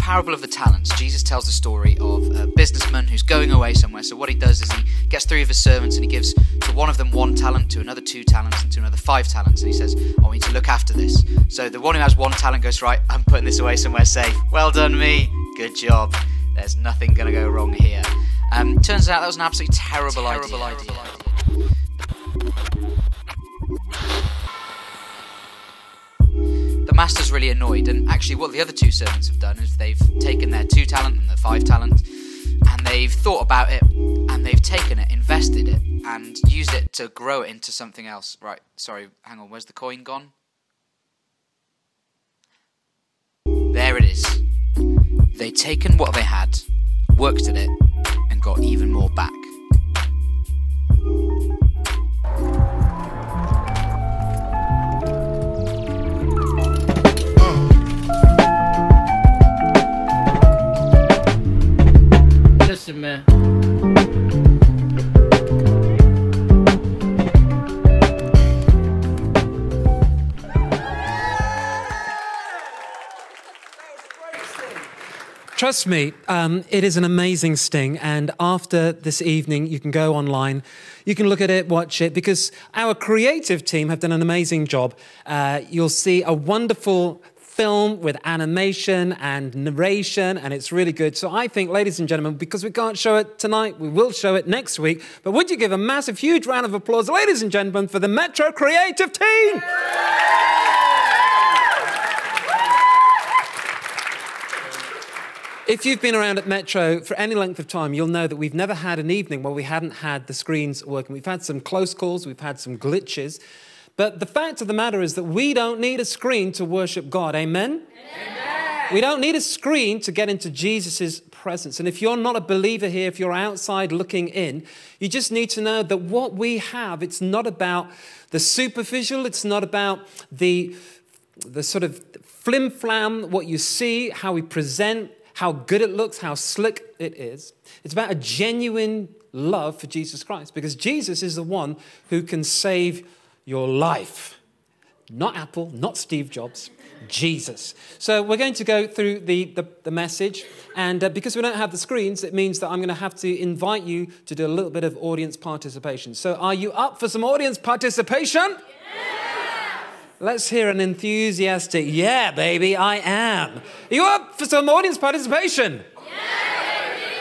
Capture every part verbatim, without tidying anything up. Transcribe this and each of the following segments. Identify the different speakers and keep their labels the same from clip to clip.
Speaker 1: parable of the talents, Jesus tells the story of a businessman who's going away somewhere. So what he does is he gets three of his servants and he gives to one of them one talent, to another two talents, and to another five talents. And he says, I want you to look after this. So the one who has one talent goes, right, I'm putting this away somewhere safe. Well done, me. Good job. There's nothing going to go wrong here. Um, turns out that was an absolutely terrible, terrible idea. idea. The master's really annoyed, and actually what the other two servants have done is they've taken their two talent and their five talent, and they've thought about it, and they've taken it, invested it, and used it to grow it into something else. Right, sorry, hang on, where's the coin gone? There it is. They'd taken what they had, worked at it, and got even more back.
Speaker 2: Listen, man.
Speaker 3: Trust me, um, it is an amazing sting, and after this evening you can go online, you can look at it, watch it, because our creative team have done an amazing job. Uh, you'll see a wonderful film with animation and narration, and it's really good. So I think, ladies and gentlemen, because we can't show it tonight, we will show it next week, but would you give a massive, huge round of applause, ladies and gentlemen, for the Metro creative team? If you've been around at Metro for any length of time, you'll know that we've never had an evening where we hadn't had the screens working. We've had some close calls, we've had some glitches, but the fact of the matter is that we don't need a screen to worship God, amen? Amen. We don't need a screen to get into Jesus' presence. And if you're not a believer here, if you're outside looking in, you just need to know that what we have, it's not about the superficial, it's not about the, the sort of flim-flam, what you see, how we present, how good it looks, how slick it is. It's about a genuine love for Jesus Christ, because Jesus is the one who can save your life. Not Apple, not Steve Jobs, Jesus. So we're going to go through the, the, the message, and uh, because we don't have the screens, it means that I'm going to have to invite you to do a little bit of audience participation. So are you up for some audience participation? Let's hear an enthusiastic, yeah, baby, I am. Are you up for some audience participation? Yeah, baby,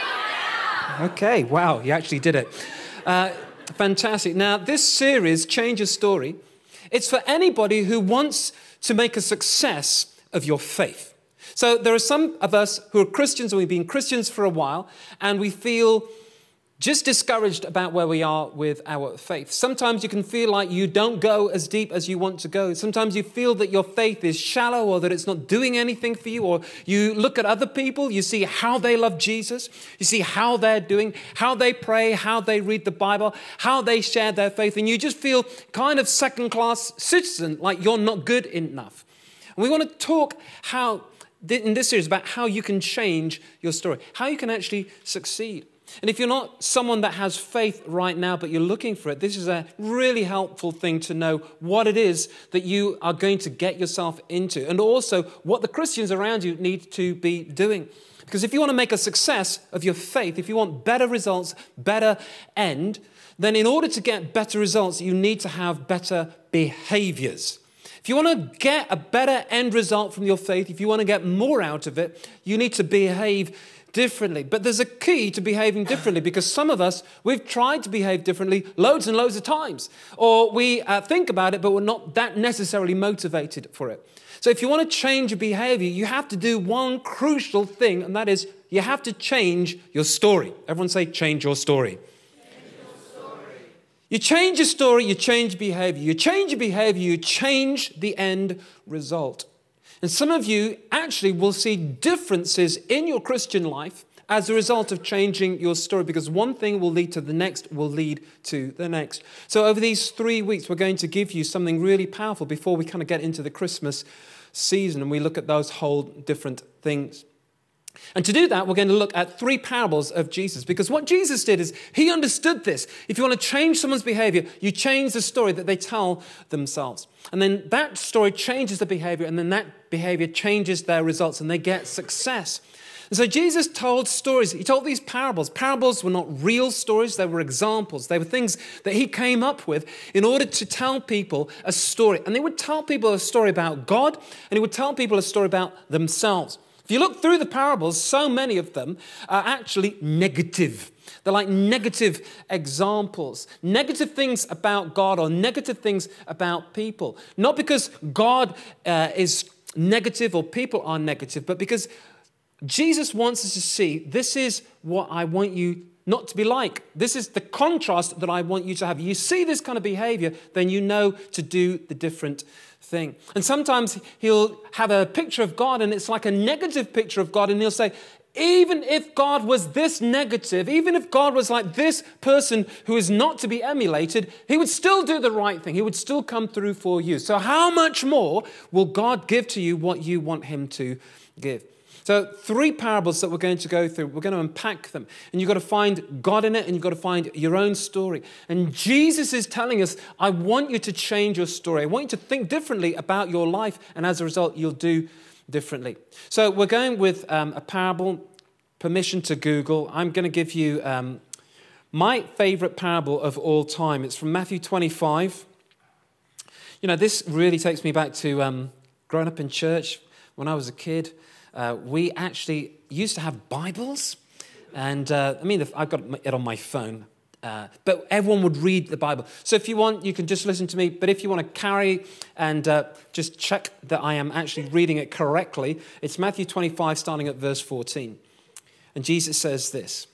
Speaker 3: I am. Okay, wow, you actually did it. Uh, fantastic. Now, this series, Change Your Story, it's for anybody who wants to make a success of your faith. So there are some of us who are Christians, and we've been Christians for a while, and we feel just discouraged about where we are with our faith. Sometimes you can feel like you don't go as deep as you want to go. Sometimes you feel that your faith is shallow, or that it's not doing anything for you, or you look at other people, you see how they love Jesus, you see how they're doing, how they pray, how they read the Bible, how they share their faith, and you just feel kind of second-class citizen, like you're not good enough. And we want to talk how, in this series, about how you can change your story, how you can actually succeed. And if you're not someone that has faith right now, but you're looking for it, this is a really helpful thing to know what it is that you are going to get yourself into, and also what the Christians around you need to be doing. Because if you want to make a success of your faith, if you want better results, better end, then in order to get better results, you need to have better behaviors. If you want to get a better end result from your faith, if you want to get more out of it, you need to behave differently. But there's a key to behaving differently, because some of us, we've tried to behave differently loads and loads of times. Or we uh, think about it, but we're not that necessarily motivated for it. So if you want to change your behavior, you have to do one crucial thing, and that is you have to change your story. Everyone say, change your story. Change your story. You change your story, you change behavior. You change your behavior, you change the end result. And some of you actually will see differences in your Christian life as a result of changing your story, because one thing will lead to the next, will lead to the next. So over these three weeks, we're going to give you something really powerful before we kind of get into the Christmas season and we look at those whole different things. And to do that, we're going to look at three parables of Jesus, because what Jesus did is he understood this. If you want to change someone's behavior, you change the story that they tell themselves. And then that story changes the behavior, and then that behavior changes their results and they get success. And so Jesus told stories. He told these parables. Parables were not real stories. They were examples. They were things that he came up with in order to tell people a story. And they would tell people a story about God, and he would tell people a story about themselves. If you look through the parables, so many of them are actually negative. They're like negative examples, negative things about God or negative things about people. Not because God uh, is negative or people are negative, but because Jesus wants us to see, this is what I want you not to be like. This is the contrast that I want you to have. You see this kind of behavior, then you know to do the different thing. And sometimes he'll have a picture of God and it's like a negative picture of God, and he'll say, even if God was this negative, even if God was like this person who is not to be emulated, he would still do the right thing. He would still come through for you. So how much more will God give to you what you want him to give? So three parables that we're going to go through, we're going to unpack them. And you've got to find God in it, and you've got to find your own story. And Jesus is telling us, I want you to change your story. I want you to think differently about your life, and as a result, you'll do differently. So we're going with um, a parable, permission to Google. I'm going to give you um, my favorite parable of all time. It's from Matthew twenty-five. You know, this really takes me back to um, growing up in church when I was a kid. Uh, we actually used to have Bibles, and uh, I mean, I've got it on my phone, uh, but everyone would read the Bible. So if you want, you can just listen to me, but if you want to carry and uh, just check that I am actually reading it correctly, it's Matthew twenty-five, starting at verse fourteen. And Jesus says this,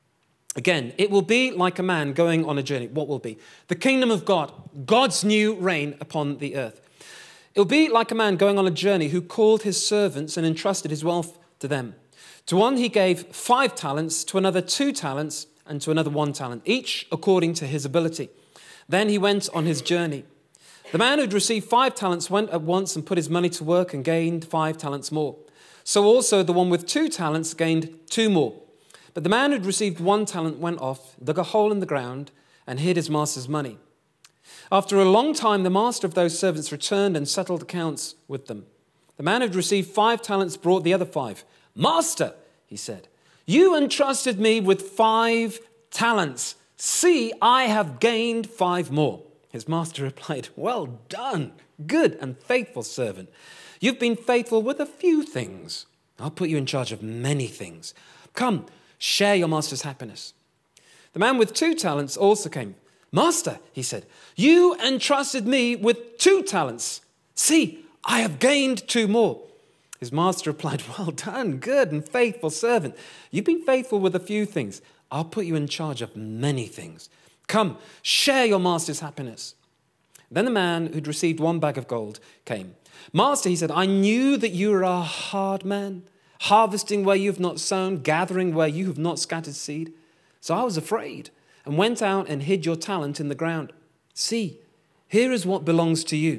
Speaker 3: again, it will be like a man going on a journey. What will be? The kingdom of God, God's new reign upon the earth. It will be like a man going on a journey who called his servants and entrusted his wealth to them. To one he gave five talents, to another two talents, and to another one talent, each according to his ability. Then he went on his journey. The man who'd received five talents went at once and put his money to work and gained five talents more. So also the one with two talents gained two more. But the man who'd received one talent went off, dug a hole in the ground, and hid his master's money. After a long time, the master of those servants returned and settled accounts with them. The man who'd received five talents brought the other five. Master, he said, you entrusted me with five talents. See, I have gained five more. His master replied, well done, good and faithful servant. You've been faithful with a few things. I'll put you in charge of many things. Come, share your master's happiness. The man with two talents also came. Master, he said, you entrusted me with two talents. See, I have gained two more. His master replied, well done, good and faithful servant. You've been faithful with a few things. I'll put you in charge of many things. Come, share your master's happiness. Then the man who'd received one bag of gold came. Master, he said, I knew that you are a hard man, harvesting where you have not sown, gathering where you have not scattered seed. So I was afraid and went out and hid your talent in the ground. See, here is what belongs to you.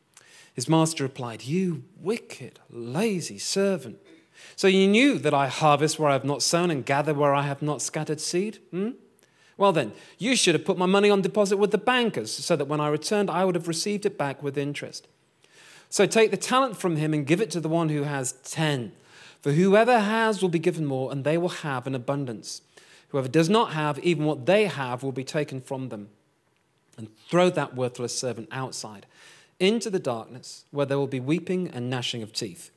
Speaker 3: His master replied, you wicked, lazy servant. So you knew that I harvest where I have not sown and gather where I have not scattered seed? Hmm? Well then, you should have put my money on deposit with the bankers so that when I returned, I would have received it back with interest. So take the talent from him and give it to the one who has ten. For whoever has will be given more, and they will have an abundance. Whoever does not have, even what they have will be taken from them. And throw that worthless servant outside, into the darkness, where there will be weeping and gnashing of teeth.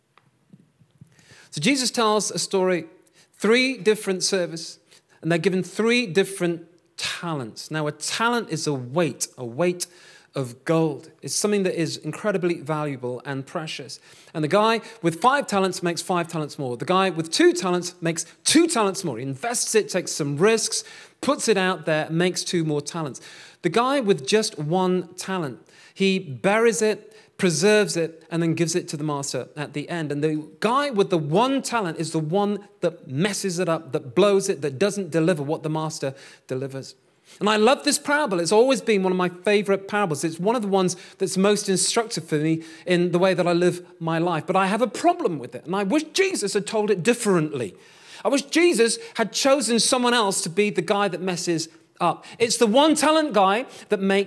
Speaker 3: So Jesus tells a story, three different servants, and they're given three different talents. Now, a talent is a weight, a weight of gold. It's something that is incredibly valuable and precious. And the guy with five talents makes five talents more. The guy with two talents makes two talents more. He invests it, takes some risks, puts it out there, makes two more talents. The guy with just one talent, he buries it, preserves it, and then gives it to the master at the end. And the guy with the one talent is the one that messes it up, that blows it, that doesn't deliver what the master delivers. And I love this parable. It's always been one of my favorite parables. It's one of the ones that's most instructive for me in the way that I live my life. But I have a problem with it. And I wish Jesus had told it differently. I wish Jesus had chosen someone else to be the guy that messes up. It's the one talent guy that makes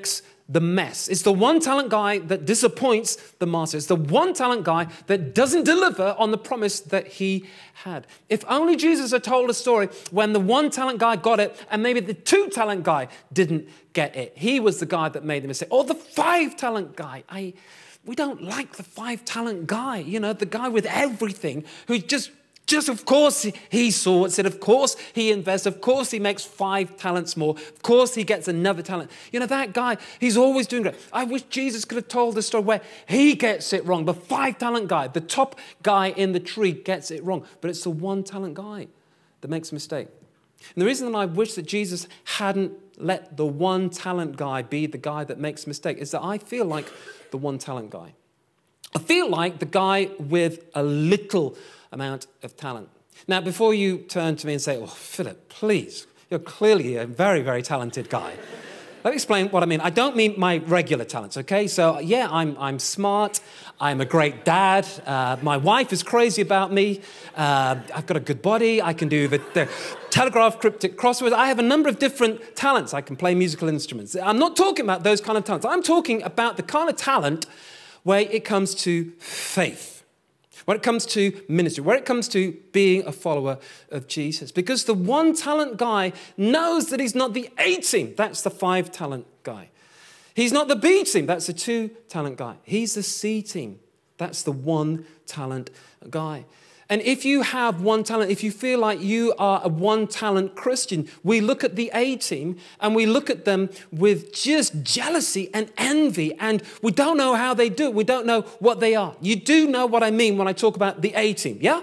Speaker 3: the mess. It's the one talent guy that disappoints the master. It's the one talent guy that doesn't deliver on the promise that he had. If only Jesus had told a story when the one talent guy got it and maybe the two talent guy didn't get it. He was the guy that made the mistake. Or the five talent guy. I, we don't like the five talent guy, you know, the guy with everything who just Just, of course, he sorts it. Of course, he invests. Of course, he makes five talents more. Of course, he gets another talent. You know, that guy, he's always doing great. I wish Jesus could have told the story where he gets it wrong. The five-talent guy, the top guy in the tree gets it wrong. But it's the one-talent guy that makes a mistake. And the reason that I wish that Jesus hadn't let the one-talent guy be the guy that makes a mistake is that I feel like the one-talent guy. I feel like the guy with a little amount of talent. Now, before you turn to me and say, oh, Philip, please, you're clearly a very, very talented guy. Let me explain what I mean. I don't mean my regular talents, okay? So, yeah, I'm, I'm smart. I'm a great dad. Uh, my wife is crazy about me. Uh, I've got a good body. I can do the, the telegraph cryptic crosswords. I have a number of different talents. I can play musical instruments. I'm not talking about those kind of talents. I'm talking about the kind of talent where it comes to faith. When it comes to ministry, when it comes to being a follower of Jesus. Because the one talent guy knows that he's not the A team. That's the five talent guy. He's not the B team. That's the two talent guy. He's the C team. That's the one talent guy. And if you have one talent, if you feel like you are a one-talent Christian, we look at the A team and we look at them with just jealousy and envy, and we don't know how they do it. We don't know what they are. You do know what I mean when I talk about the A team, yeah?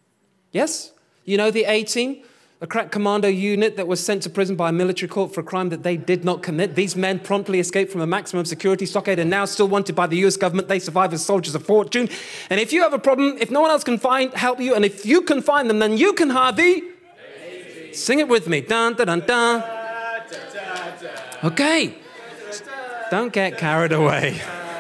Speaker 3: Yes? You know the A team? A crack commando unit that was sent to prison by a military court for a crime that they did not commit. These men promptly escaped from a maximum security stockade and now still wanted by the U S government. They survive as soldiers of fortune. And if you have a problem, if no one else can find help you, and if you can find them, then you can hire the... Sing it with me. Dun, dun, dun, dun. Okay. Don't get carried away.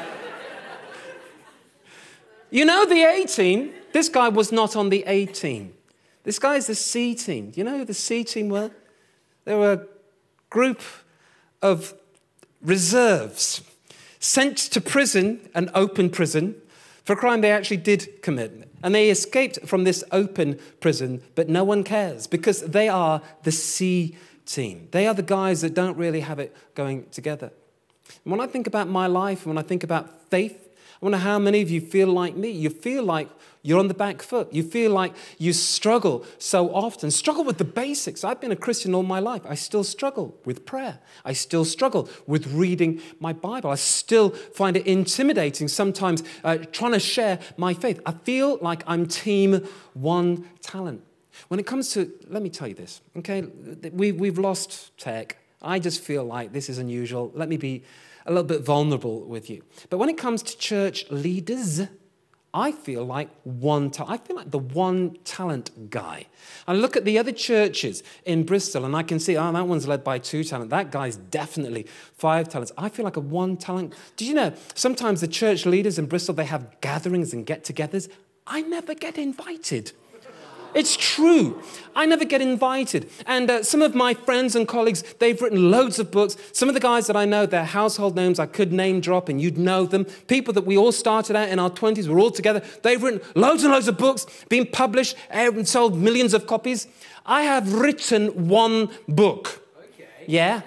Speaker 3: You know the A team? This guy was not on the A team. This guy is the C team. Do you know who the C team were? They were a group of reserves sent to prison, an open prison, for a crime they actually did commit. And they escaped from this open prison, but no one cares because they are the C team. They are the guys that don't really have it going together. And when I think about my life, when I think about faith, I wonder how many of you feel like me. You feel like you're on the back foot. You feel like you struggle so often. Struggle with the basics. I've been a Christian all my life. I still struggle with prayer. I still struggle with reading my Bible. I still find it intimidating sometimes uh, trying to share my faith. I feel like I'm team one talent. When it comes to, let me tell you this, okay? We, we've lost tech. I just feel like this is unusual. Let me be a little bit vulnerable with you. But when it comes to church leaders, I feel like one ta- I feel like the one talent guy. I look at the other churches in Bristol and I can see, oh, that one's led by two talent. That guy's definitely five talents. I feel like a one talent. Did you know sometimes the church leaders in Bristol, they have gatherings and get-togethers? I never get invited. It's true. I never get invited. And uh, some of my friends and colleagues, they've written loads of books. Some of the guys that I know, their household names I could name drop and you'd know them. People that we all started out in our twenties, we're all together. They've written loads and loads of books, been published, and sold millions of copies. I have written one book. Okay. Yeah?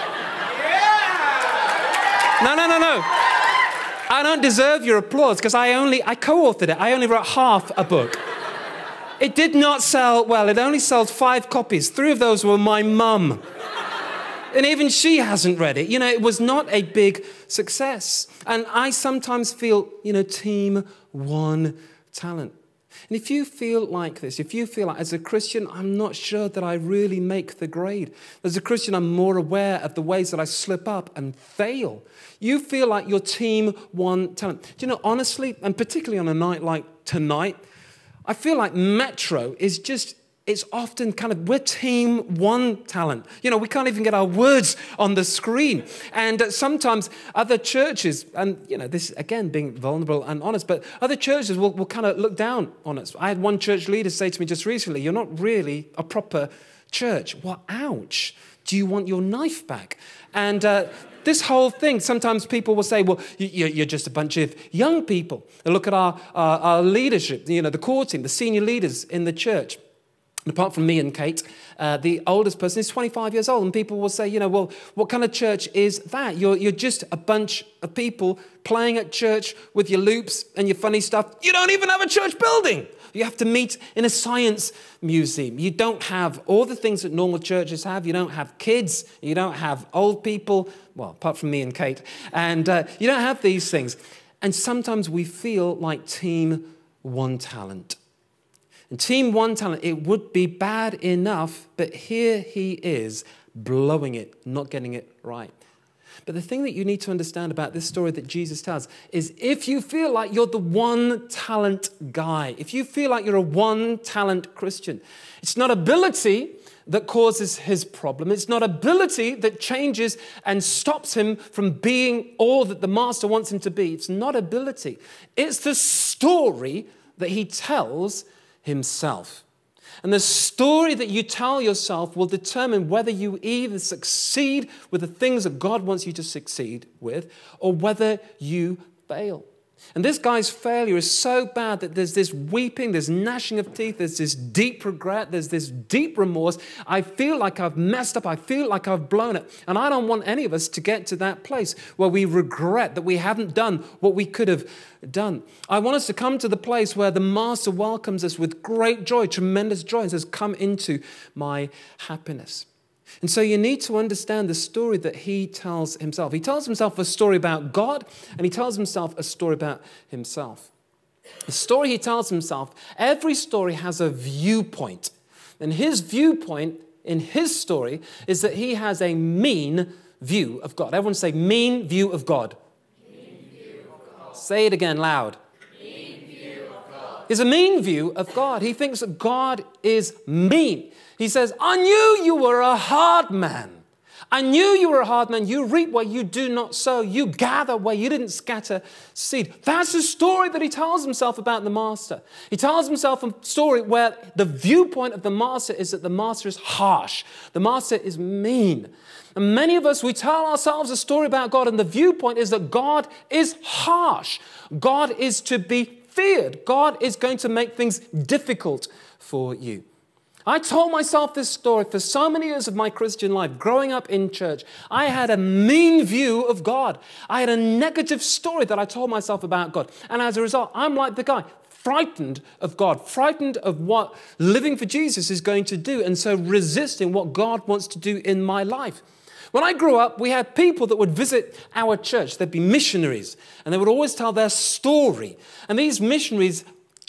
Speaker 3: Yeah! No, no, no, no. I don't deserve your applause because I only, I co-authored it. I only wrote half a book. It did not sell well. It only sold five copies. Three of those were my mum. And even she hasn't read it. You know, it was not a big success. And I sometimes feel, you know, team one talent. And if you feel like this, if you feel like, as a Christian, I'm not sure that I really make the grade. As a Christian, I'm more aware of the ways that I slip up and fail. You feel like you're team one talent. Do you know, honestly, and particularly on a night like tonight, I feel like Metro is just, it's often kind of, we're team one talent. You know, we can't even get our words on the screen. And uh, sometimes other churches, and, you know, this, again, being vulnerable and honest, but other churches will, will kind of look down on us. I had one church leader say to me just recently, you're not really a proper church. Well, ouch. Do you want your knife back? And uh, this whole thing, sometimes people will say, well, you're just a bunch of young people. And look at our, our, our leadership, you know, the core team, the senior leaders in the church. And apart from me and Kate, uh, the oldest person is twenty-five years old. And people will say, you know, well, what kind of church is that? You're, you're just a bunch of people playing at church with your loops and your funny stuff. You don't even have a church building. You have to meet in a science museum. You don't have all the things that normal churches have. You don't have kids. You don't have old people. Well, apart from me and Kate. And uh, you don't have these things. And sometimes we feel like Team One Talent. And Team One Talent, it would be bad enough, but here he is blowing it, not getting it right. But the thing that you need to understand about this story that Jesus tells is if you feel like you're the one talent guy, if you feel like you're a one talent Christian, it's not ability that causes his problem. It's not ability that changes and stops him from being all that the master wants him to be. It's not ability. It's the story that he tells himself. And the story that you tell yourself will determine whether you either succeed with the things that God wants you to succeed with or whether you fail. And this guy's failure is so bad that there's this weeping, there's gnashing of teeth, there's this deep regret, there's this deep remorse. I feel like I've messed up. I feel like I've blown it. And I don't want any of us to get to that place where we regret that we haven't done what we could have done. I want us to come to the place where the master welcomes us with great joy, tremendous joy, and says, come into my happiness. And so you need to understand the story that he tells himself. He tells himself a story about God, and he tells himself a story about himself. The story he tells himself, every story has a viewpoint. And his viewpoint in his story is that he has a mean view of God. Everyone say, mean view of God. Mean view of God. Say it again loud. Mean view of God. He has a mean view of God. He thinks that God is mean. He says, I knew you were a hard man. I knew you were a hard man. You reap where you do not sow. You gather where you didn't scatter seed. That's the story that he tells himself about the master. He tells himself a story where the viewpoint of the master is that the master is harsh. The master is mean. And many of us, we tell ourselves a story about God, and the viewpoint is that God is harsh. God is to be feared. God is going to make things difficult for you. I told myself this story for so many years of my Christian life. Growing up in church, I had a mean view of God. I had a negative story that I told myself about God. And as a result, I'm like the guy, frightened of God, frightened of what living for Jesus is going to do, and so resisting what God wants to do in my life. When I grew up, we had people that would visit our church. There'd be missionaries, and they would always tell their story. And these missionaries,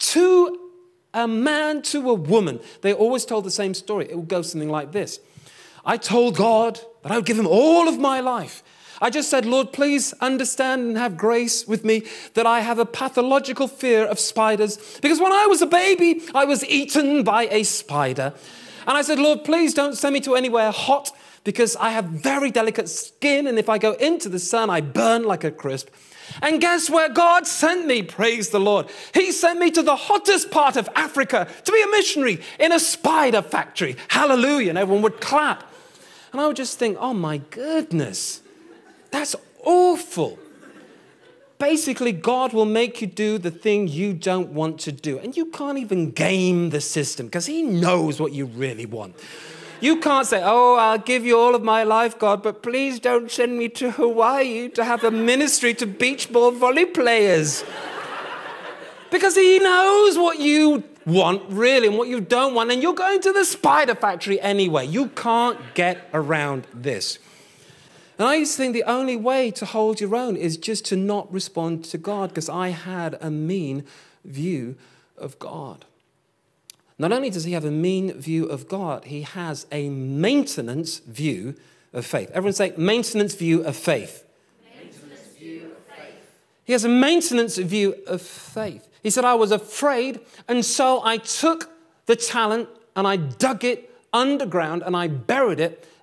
Speaker 3: to a man to a woman, they always told the same story. It would go something like this. I told God that I would give him all of my life. I just said, Lord, please understand and have grace with me that I have a pathological fear of spiders, because when I was a baby, I was eaten by a spider. And I said, Lord, please don't send me to anywhere hot, because I have very delicate skin, and if I go into the sun, I burn like a crisp. And guess where God sent me? Praise the Lord. He sent me to the hottest part of Africa to be a missionary in a spider factory. Hallelujah. And everyone would clap. And I would just think, oh my goodness, that's awful. Basically, God will make you do the thing you don't want to do. And you can't even game the system because he knows what you really want. You can't say, oh, I'll give you all of my life, God, but please don't send me to Hawaii to have a ministry to beach ball volley players. Because he knows what you want, really, and what you don't want, and you're going to the spider factory anyway. You can't get around this. And I used to think the only way to hold your own is just to not respond to God, because I had a mean view of God. Not only does he have a mean view of God, he has a maintenance view of faith. Everyone say, maintenance view of faith. Maintenance view of faith. He has a maintenance view of faith. He said, I was afraid, and so I took the talent and I dug it underground and I buried it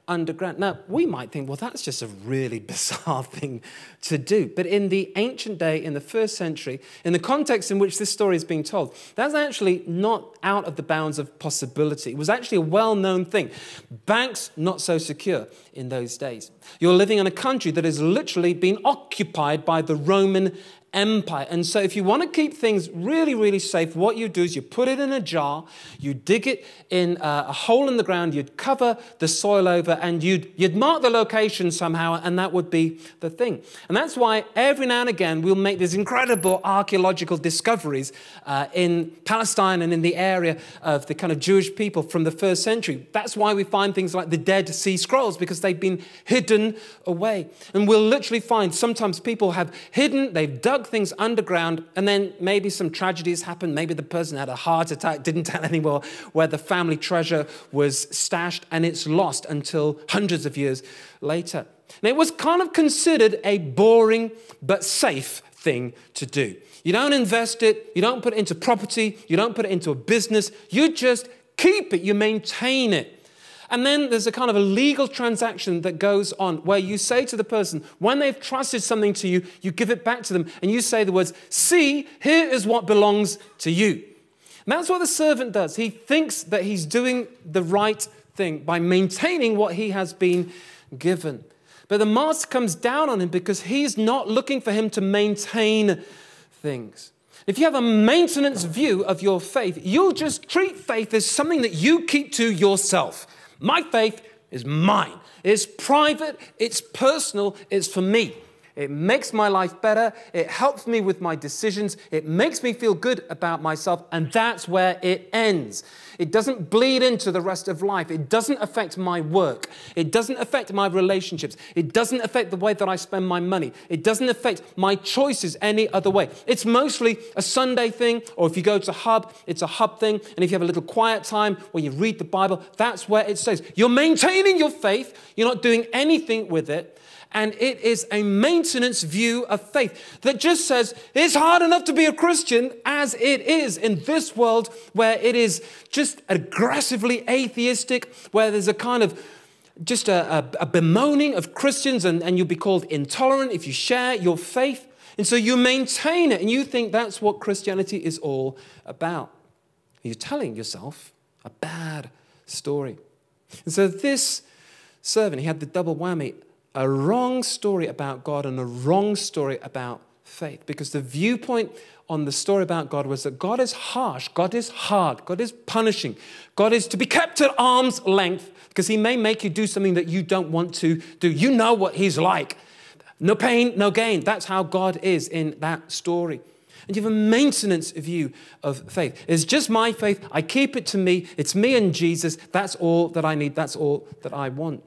Speaker 3: underground. Now, we might think, well, that's just a really bizarre thing to do. But in the ancient day, in the first century, in the context in which this story is being told, that's actually not out of the bounds of possibility. It was actually a well-known thing. Banks, not so secure in those days. You're living in a country that has literally been occupied by the Roman Empire. And so if you want to keep things really, really safe, what you do is you put it in a jar, you dig it in a, a hole in the ground, you'd cover the soil over, and you'd, you'd mark the location somehow, and that would be the thing. And that's why every now and again we'll make these incredible archaeological discoveries uh, in Palestine and in the area of the kind of Jewish people from the first century. That's why we find things like the Dead Sea Scrolls, because they've been hidden away. And we'll literally find sometimes people have hidden, they've dug things underground, and then maybe some tragedies happen. Maybe the person had a heart attack, didn't tell anyone where the family treasure was stashed, and it's lost until hundreds of years later. And it was kind of considered a boring but safe thing to do. You don't invest it, you don't put it into property, you don't put it into a business, you just keep it, you maintain it. And then there's a kind of a legal transaction that goes on where you say to the person, when they've trusted something to you, you give it back to them and you say the words, see, here is what belongs to you. And that's what the servant does. He thinks that he's doing the right thing by maintaining what he has been given. But the master comes down on him because he's not looking for him to maintain things. If you have a maintenance view of your faith, you'll just treat faith as something that you keep to yourself. My faith is mine. It's private, it's personal, it's for me. It makes my life better, it helps me with my decisions, it makes me feel good about myself, and that's where it ends. It doesn't bleed into the rest of life. It doesn't affect my work. It doesn't affect my relationships. It doesn't affect the way that I spend my money. It doesn't affect my choices any other way. It's mostly a Sunday thing, or if you go to Hub, it's a Hub thing, and if you have a little quiet time where you read the Bible, that's where it stays. You're maintaining your faith. You're not doing anything with it. And it is a maintenance view of faith that just says it's hard enough to be a Christian as it is in this world where it is just aggressively atheistic, where there's a kind of just a, a, a bemoaning of Christians, and, and you'll be called intolerant if you share your faith. And so you maintain it and you think that's what Christianity is all about. You're telling yourself a bad story. And so this servant, he had the double whammy. A wrong story about God and a wrong story about faith. Because the viewpoint on the story about God was that God is harsh, God is hard, God is punishing, God is to be kept at arm's length because he may make you do something that you don't want to do. You know what he's like. No pain, no gain. That's how God is in that story. And you have a maintenance view of faith. It's just my faith. I keep it to me. It's me and Jesus. That's all that I need. That's all that I want.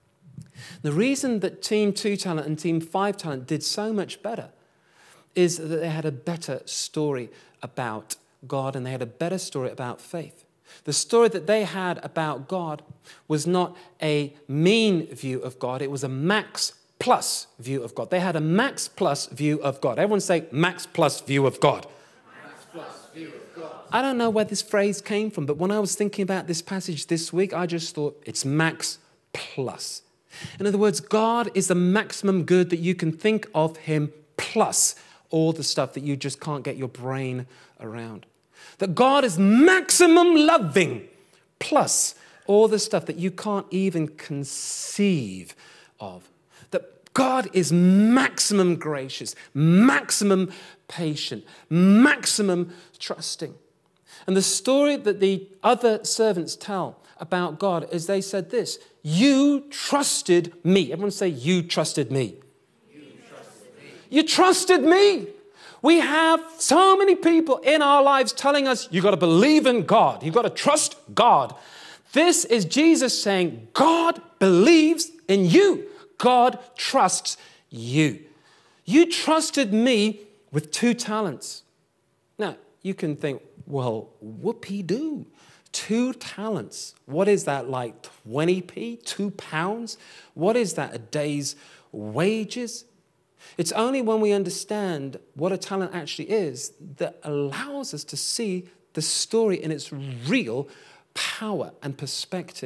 Speaker 3: The reason that Team Two Talent and Team Five Talent did so much better is that they had a better story about God and they had a better story about faith. The story that they had about God was not a mean view of God, it was a max plus view of God. They had a max plus view of God. Everyone say max plus view of God.
Speaker 2: Max plus view of God.
Speaker 3: I don't know where this phrase came from, but when I was thinking about this passage this week, I just thought it's max plus. In other words, God is the maximum good that you can think of him plus all the stuff that you just can't get your brain around. That God is maximum loving plus all the stuff that you can't even conceive of. That God is maximum gracious, maximum patient, maximum trusting. And the story that the other servants tell about God is they said this, you trusted me. Everyone say, you trusted me.
Speaker 2: You trusted me.
Speaker 3: You trusted me. We have so many people in our lives telling us, you've got to believe in God. You've got to trust God. This is Jesus saying, God believes in you. God trusts you. You trusted me with two talents. Now, you can think, well, whoopee-doo. Two talents. What is that, like twenty p? Two pounds? What is that, a day's wages? It's only when we understand what a talent actually is that allows us to see the story in its real power and perspective.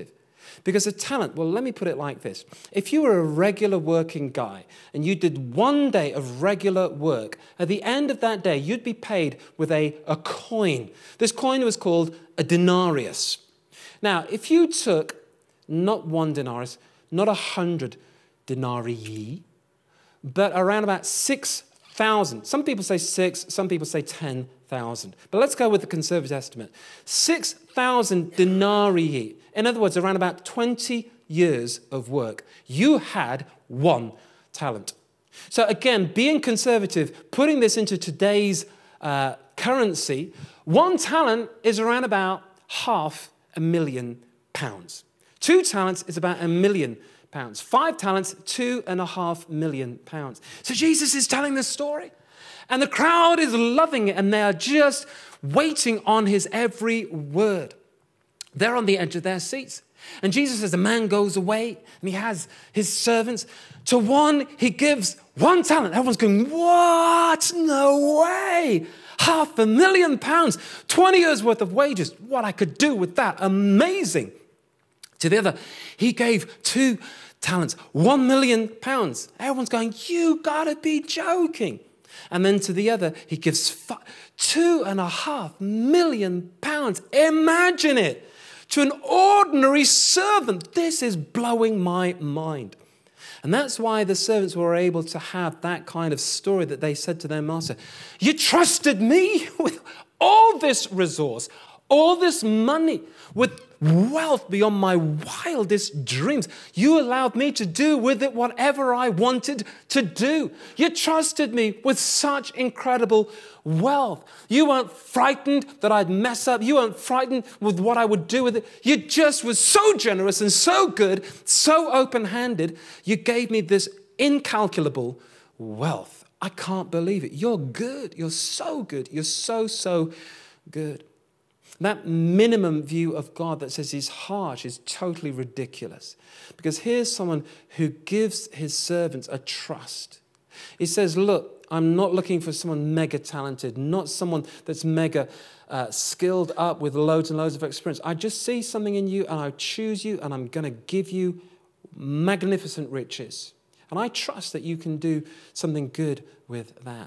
Speaker 3: Because a talent, well, let me put it like this. If you were a regular working guy and you did one day of regular work, at the end of that day, you'd be paid with a, a coin. This coin was called a denarius. Now, if you took not one denarius, not a hundred denarii, but around about six thousand. Some people say six, some people say ten thousand. But let's go with the conservative estimate. six thousand denarii. In other words, around about twenty years of work. You had one talent. So again, being conservative, putting this into today's uh, currency, one talent is around about half a million pounds. Two talents is about a million pounds. Five talents, two and a half million pounds. So Jesus is telling this story. And the crowd is loving it, and they are just waiting on his every word. They're on the edge of their seats. And Jesus says, the man goes away, and he has his servants. To one, he gives one talent. Everyone's going, what? No way. Half a million pounds, twenty years worth of wages. What I could do with that. Amazing. To the other, he gave two talents, one million pounds. Everyone's going, you gotta be joking. And then to the other, he gives five, two and a half million pounds. Imagine it. To an ordinary servant. This is blowing my mind. And that's why the servants were able to have that kind of story that they said to their master, you trusted me with all this resource, all this money, with wealth beyond my wildest dreams. You allowed me to do with it whatever I wanted to do. You trusted me with such incredible wealth. You weren't frightened that I'd mess up. You weren't frightened with what I would do with it. You just were so generous and so good, so open-handed. You gave me this incalculable wealth. I can't believe it. You're good. You're so good. You're so, so good. That minimum view of God that says he's harsh is totally ridiculous. Because here's someone who gives his servants a trust. He says, look, I'm not looking for someone mega talented, not someone that's mega uh, skilled up with loads and loads of experience. I just see something in you and I choose you and I'm going to give you magnificent riches. And I trust that you can do something good with that.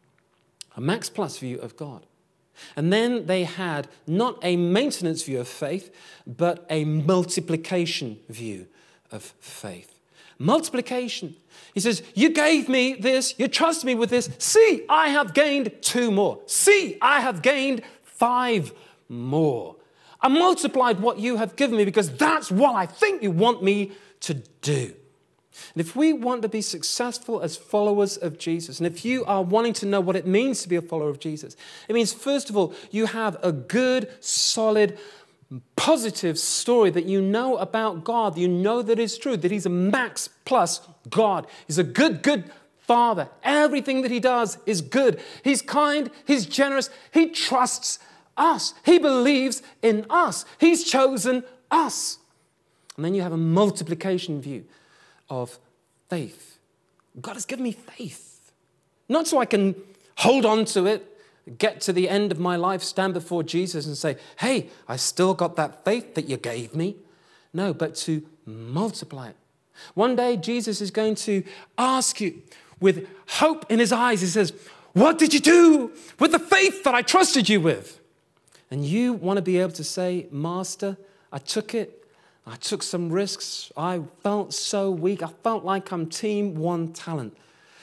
Speaker 3: A max plus view of God. And then they had not a maintenance view of faith, but a multiplication view of faith. Multiplication. He says, you gave me this, you trust me with this. See, I have gained two more. See, I have gained five more. I multiplied what you have given me because that's what I think you want me to do. And if we want to be successful as followers of Jesus, and if you are wanting to know what it means to be a follower of Jesus, it means, first of all, you have a good, solid, positive story that you know about God, you know that is true, that he's a max plus God. He's a good, good Father. Everything that he does is good. He's kind, he's generous, he trusts us. He believes in us. He's chosen us. And then you have a multiplication view of faith. God has given me faith. Not so I can hold on to it, get to the end of my life, stand before Jesus and say, hey, I still got that faith that you gave me. No, but to multiply it. One day, Jesus is going to ask you with hope in his eyes. He says, what did you do with the faith that I trusted you with? And you want to be able to say, Master, I took it. I took some risks. I felt so weak. I felt like I'm team one talent.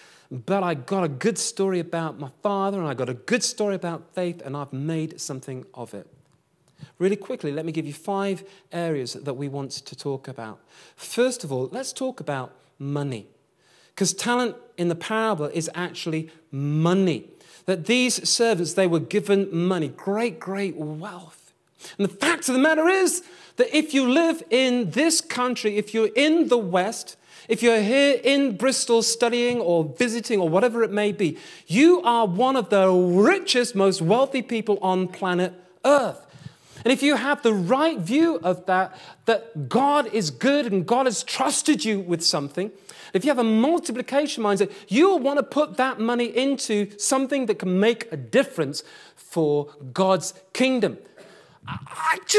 Speaker 3: But I got a good story about my father, and I got a good story about faith, and I've made something of it. Really quickly, let me give you five areas that we want to talk about. First of all, let's talk about money. Because talent in the parable is actually money. That these servants, they were given money. Great, great wealth. And the fact of the matter is that if you live in this country, if you're in the West, if you're here in Bristol studying or visiting or whatever it may be, you are one of the richest, most wealthy people on planet Earth. And if you have the right view of that, that God is good and God has trusted you with something, if you have a multiplication mindset, you'll want to put that money into something that can make a difference for God's kingdom. I just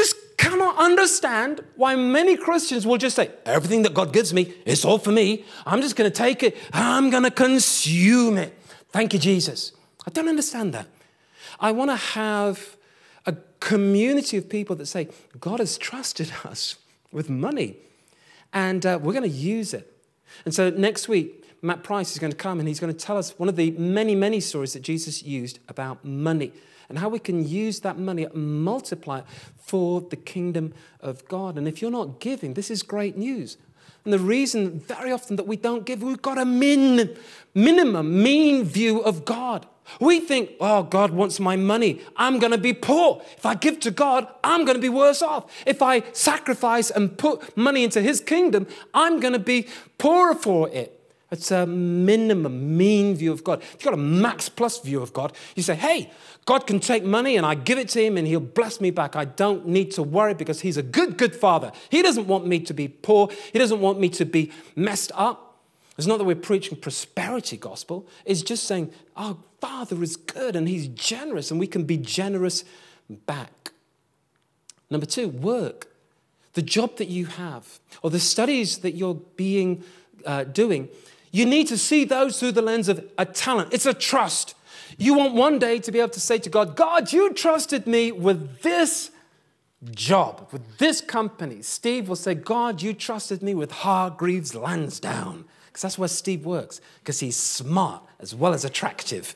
Speaker 3: cannot understand why many Christians will just say, everything that God gives me, it's all for me. I'm just going to take it. I'm going to consume it. Thank you, Jesus. I don't understand that. I want to have a community of people that say, God has trusted us with money, and uh, we're going to use it. And so next week, Matt Price is going to come and he's going to tell us one of the many, many stories that Jesus used about money and how we can use that money and multiply it for the kingdom of God. And if you're not giving, this is great news. And the reason very often that we don't give, we've got a min, minimum, mean view of God. We think, oh, God wants my money. I'm going to be poor. If I give to God, I'm going to be worse off. If I sacrifice and put money into his kingdom, I'm going to be poorer for it. It's a minimum, mean view of God. If you've got a max plus view of God, you say, hey, God can take money and I give it to him and he'll bless me back. I don't need to worry because he's a good, good father. He doesn't want me to be poor. He doesn't want me to be messed up. It's not that we're preaching prosperity gospel. It's just saying, our Father is good and he's generous and we can be generous back. Number two, work. The job that you have or the studies that you're being uh, doing, you need to see those through the lens of a talent. It's a trust. You want one day to be able to say to God, God, you trusted me with this job, with this company. Steve will say, God, you trusted me with Hargreaves Lansdowne. Because that's where Steve works, because he's smart as well as attractive.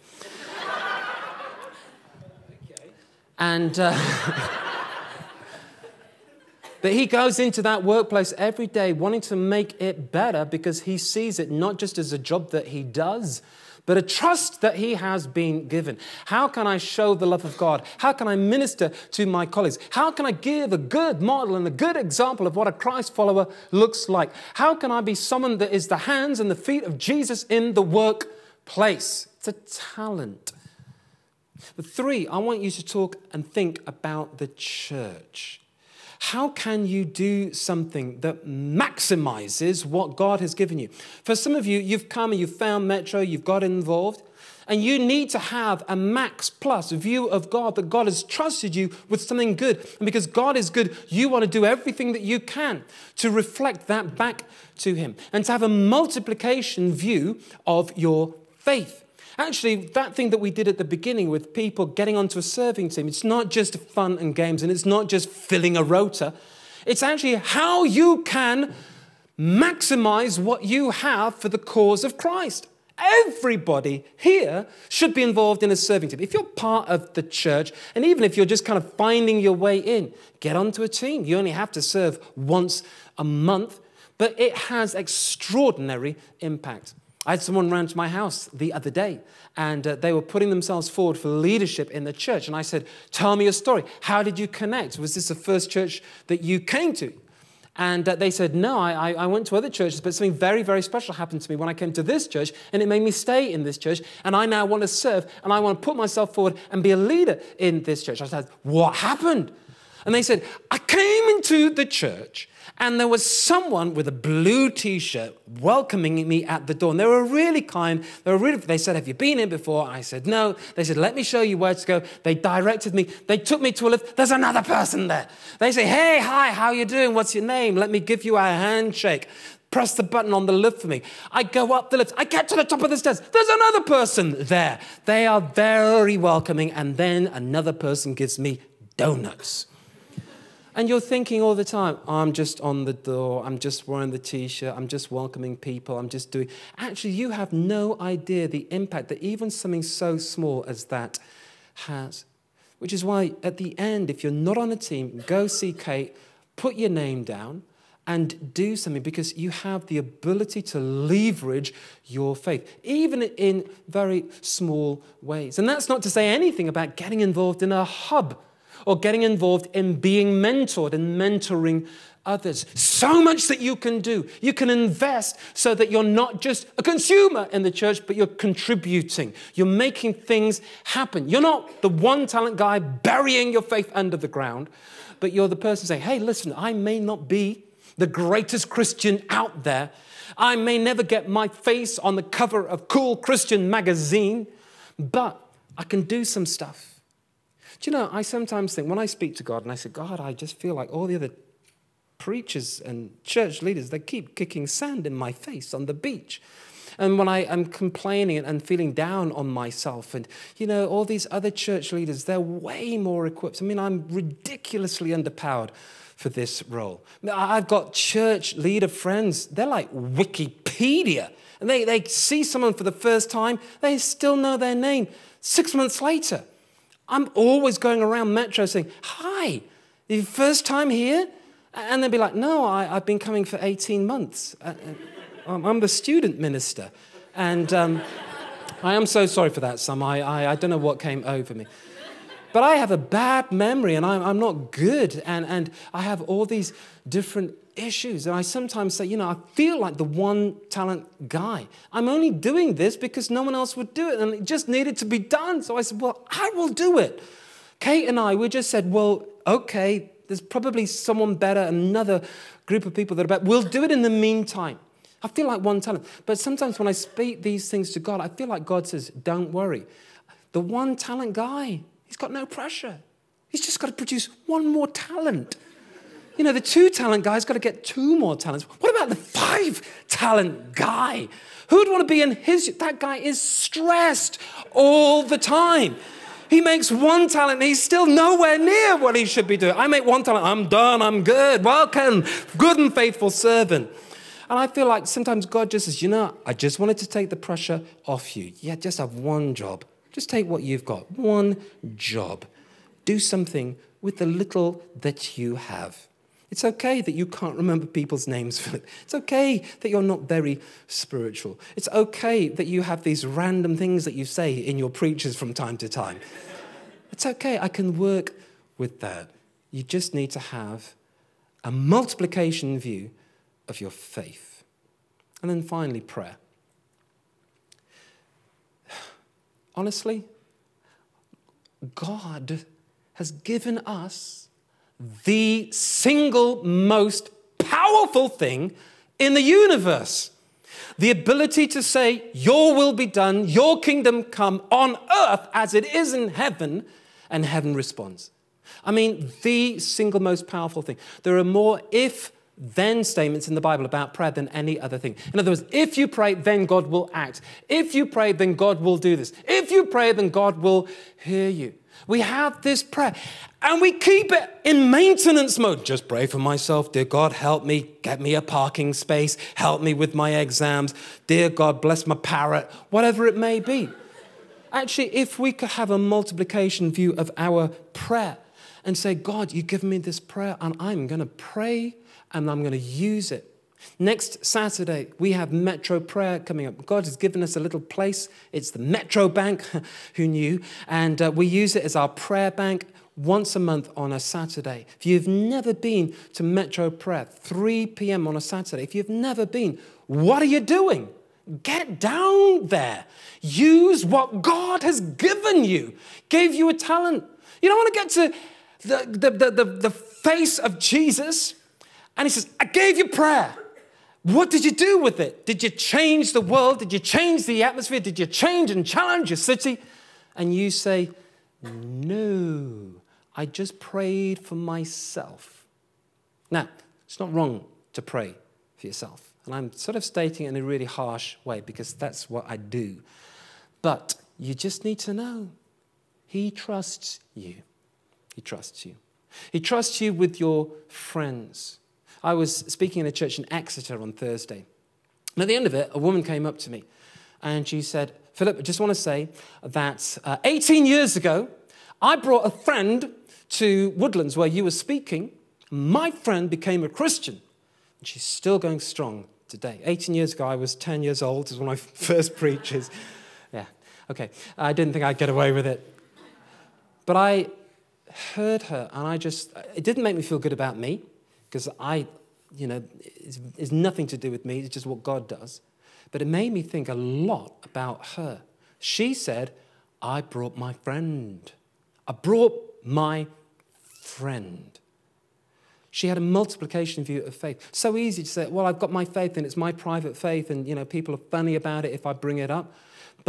Speaker 3: Okay. And uh, but he goes into that workplace every day wanting to make it better because he sees it not just as a job that he does, but a trust that he has been given. How can I show the love of God? How can I minister to my colleagues? How can I give a good model and a good example of what a Christ follower looks like? How can I be someone that is the hands and the feet of Jesus in the workplace? It's a talent. But three, I want you to talk and think about the church. How can you do something that maximizes what God has given you? For some of you, you've come and you've found Metro, you've got involved, and you need to have a max plus view of God, that God has trusted you with something good. And because God is good, you want to do everything that you can to reflect that back to him and to have a multiplication view of your faith. Actually, that thing that we did at the beginning with people getting onto a serving team, it's not just fun and games and it's not just filling a rota. It's actually how you can maximize what you have for the cause of Christ. Everybody here should be involved in a serving team. If you're part of the church, and even if you're just kind of finding your way in, get onto a team. You only have to serve once a month, but it has extraordinary impact. I had someone round to my house the other day, and uh, they were putting themselves forward for leadership in the church. And I said, tell me your story. How did you connect? Was this the first church that you came to? And uh, they said, no, I, I went to other churches, but something very, very special happened to me when I came to this church, and it made me stay in this church, and I now want to serve, and I want to put myself forward and be a leader in this church. I said, what happened? And they said, I came into the church, and there was someone with a blue T-shirt welcoming me at the door. And they were really kind. They were really. They said, have you been in before? I said, no. They said, let me show you where to go. They directed me. They took me to a lift. There's another person there. They say, hey, hi, how you doing? What's your name? Let me give you a handshake. Press the button on the lift for me. I go up the lift. I get to the top of the stairs. There's another person there. They are very welcoming. And then another person gives me donuts. And you're thinking all the time, I'm just on the door, I'm just wearing the T-shirt, I'm just welcoming people, I'm just doing... Actually, you have no idea the impact that even something so small as that has. Which is why, at the end, if you're not on a team, go see Kate, put your name down, and do something, because you have the ability to leverage your faith, even in very small ways. And that's not to say anything about getting involved in a hub, or getting involved in being mentored and mentoring others. So much that you can do. You can invest so that you're not just a consumer in the church, but you're contributing. You're making things happen. You're not the one talent guy burying your faith under the ground, but you're the person saying, hey, listen, I may not be the greatest Christian out there. I may never get my face on the cover of Cool Christian magazine, but I can do some stuff Do you know, I sometimes think, when I speak to God and I say, God, I just feel like all the other preachers and church leaders, they keep kicking sand in my face on the beach. And when I am complaining and feeling down on myself, and, you know, all these other church leaders, they're way more equipped. I mean, I'm ridiculously underpowered for this role. I've got church leader friends, they're like Wikipedia. And they, they see someone for the first time, they still know their name six months later. I'm always going around Metro saying, hi, your first time here? And they'll be like, no, I, I've been coming for eighteen months. Uh, I'm the student minister. And um, I am so sorry for that, Sam. I, I, I don't know what came over me. But I have a bad memory, and I'm, I'm not good. And, and I have all these different issues. And I sometimes say, you know, I feel like the one talent guy. I'm only doing this because no one else would do it, and it just needed to be done. So I said, well, I will do it. Kate and I, we just said, well, okay, there's probably someone better, another group of people that are better. We'll do it in the meantime. I feel like one talent. But sometimes when I speak these things to God, I feel like God says, don't worry. The one talent guy, he's got no pressure. He's just got to produce one more talent. You know, the two talent guy's got to get two more talents. What about the five talent guy? Who'd want to be in his... That guy is stressed all the time. He makes one talent and he's still nowhere near what he should be doing. I make one talent, I'm done, I'm good. Welcome, good and faithful servant. And I feel like sometimes God just says, you know, I just wanted to take the pressure off you. Yeah, just have one job. Just take what you've got. One job. Do something with the little that you have. It's okay that you can't remember people's names, Philip. It's okay that you're not very spiritual. It's okay that you have these random things that you say in your preachers from time to time. It's okay. I can work with that. You just need to have a multiplication view of your faith. And then finally, prayer. Honestly, God has given us the single most powerful thing in the universe. The ability to say, your will be done, your kingdom come on earth as it is in heaven, and heaven responds. I mean, the single most powerful thing. There are more if-then statements in the Bible about prayer than any other thing. In other words, if you pray, then God will act. If you pray, then God will do this. If you pray, then God will hear you. We have this prayer, and we keep it in maintenance mode. Just pray for myself. Dear God, help me. Get me a parking space. Help me with my exams. Dear God, bless my parrot. Whatever it may be. Actually, if we could have a multiplication view of our prayer and say, God, you've given me this prayer, and I'm going to pray, and I'm going to use it. Next Saturday, we have Metro Prayer coming up. God has given us a little place. It's the Metro Bank, who knew? And uh, we use it as our prayer bank once a month on a Saturday. If you've never been to Metro Prayer, three p.m. on a Saturday, if you've never been, what are you doing? Get down there. Use what God has given you. Gave you a talent. You don't want to get to the, the, the, the, the face of Jesus, and he says, I gave you prayer. What did you do with it? Did you change the world? Did you change the atmosphere? Did you change and challenge your city? And you say, no, I just prayed for myself. Now, it's not wrong to pray for yourself. And I'm sort of stating it in a really harsh way because that's what I do. But you just need to know he trusts you. He trusts you. He trusts you with your friends. I was speaking in a church in Exeter on Thursday. And at the end of it, a woman came up to me and she said, Philip, I just want to say that uh, eighteen years ago, I brought a friend to Woodlands where you were speaking. My friend became a Christian. And she's still going strong today. eighteen years ago, I was ten years old. It was one of my first preachers. Yeah, okay. I didn't think I'd get away with it. But I heard her and I just, it didn't make me feel good about me. Because I, you know, it's, it's nothing to do with me. It's just what God does. But it made me think a lot about her. She said, I brought my friend. I brought my friend. She had a multiplication view of faith. So easy to say, well, I've got my faith and it's my private faith and, you know, people are funny about it if I bring it up. But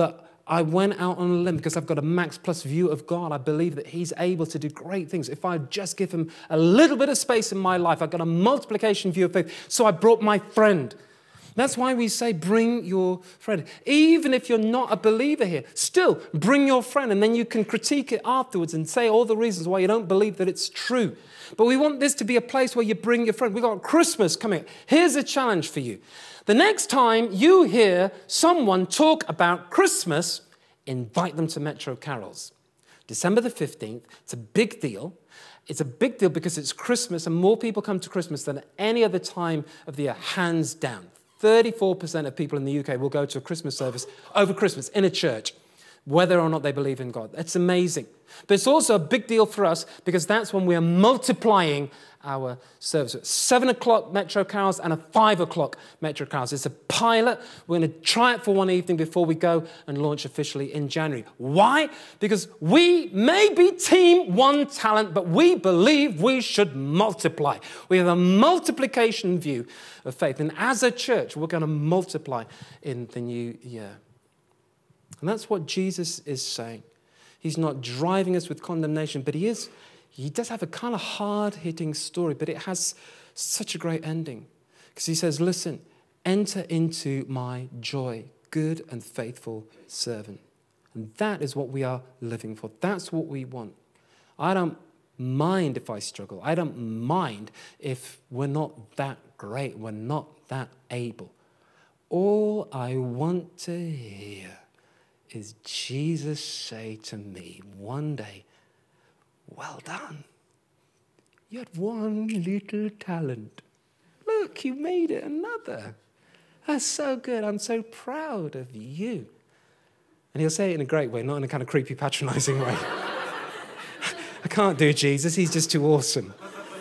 Speaker 3: I went out on a limb because I've got a Max Plus view of God. I believe that he's able to do great things. If I just give him a little bit of space in my life, I've got a multiplication view of faith. So I brought my friend. That's why we say bring your friend. Even if you're not a believer here, still bring your friend, and then you can critique it afterwards and say all the reasons why you don't believe that it's true. But we want this to be a place where you bring your friend. We've got Christmas coming. Here's a challenge for you. The next time you hear someone talk about Christmas, invite them to Metro Carols. December the fifteenth, it's a big deal. It's a big deal because it's Christmas, and more people come to Christmas than any other time of the year, hands down. thirty-four percent of people in the U K will go to a Christmas service over Christmas in a church, whether or not they believe in God. That's amazing. But it's also a big deal for us because that's when we are multiplying our service. Seven o'clock Metro Carols and a five o'clock Metro Carols. It's a pilot. We're going to try it for one evening before we go and launch officially in January. Why? Because we may be team one talent, but we believe we should multiply. We have a multiplication view of faith. And as a church, we're going to multiply in the new year. And that's what Jesus is saying. He's not driving us with condemnation, but he is. He does have a kind of hard-hitting story, but it has such a great ending. Because he says, listen, enter into my joy, good and faithful servant. And that is what we are living for. That's what we want. I don't mind if I struggle. I don't mind if we're not that great, we're not that able. All I want to hear is Jesus say to me one day, well done. You had one little talent. Look, you made it another. That's so good. I'm so proud of you. And he'll say it in a great way, not in a kind of creepy, patronizing way. I can't do Jesus. He's just too awesome.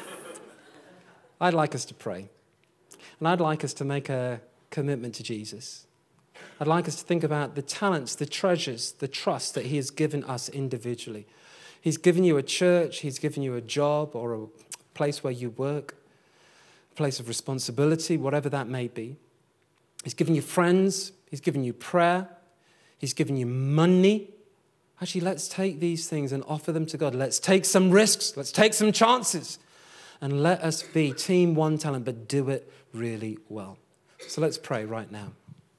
Speaker 3: I'd like us to pray. And I'd like us to make a commitment to Jesus. I'd like us to think about the talents, the treasures, the trust that he has given us individually. He's given you a church, he's given you a job or a place where you work, a place of responsibility, whatever that may be. He's given you friends, he's given you prayer, he's given you money. Actually, let's take these things and offer them to God. Let's take some risks, let's take some chances, and let us be team one talent, but do it really well. So let's pray right now.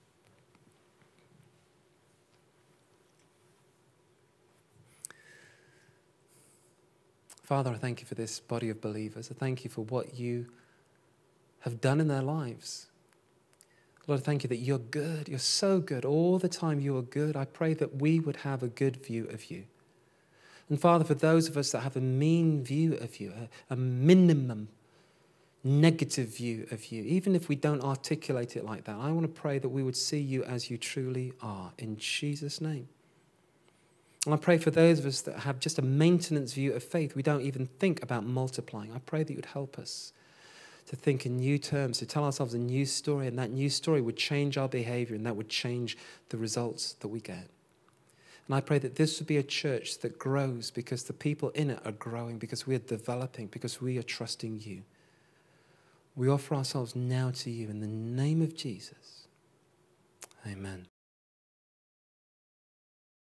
Speaker 3: Father, I thank you for this body of believers. I thank you for what you have done in their lives. Lord, I thank you that you're good. You're so good. All the time you are good. I pray that we would have a good view of you. And Father, for those of us that have a mean view of you, a, a minimum negative view of you, even if we don't articulate it like that, I want to pray that we would see you as you truly are. In Jesus' name. And I pray for those of us that have just a maintenance view of faith. We don't even think about multiplying. I pray that you would help us to think in new terms, to tell ourselves a new story, and that new story would change our behavior, and that would change the results that we get. And I pray that this would be a church that grows because the people in it are growing, because we are developing, because we are trusting you. We offer ourselves now to you in the name of Jesus. Amen.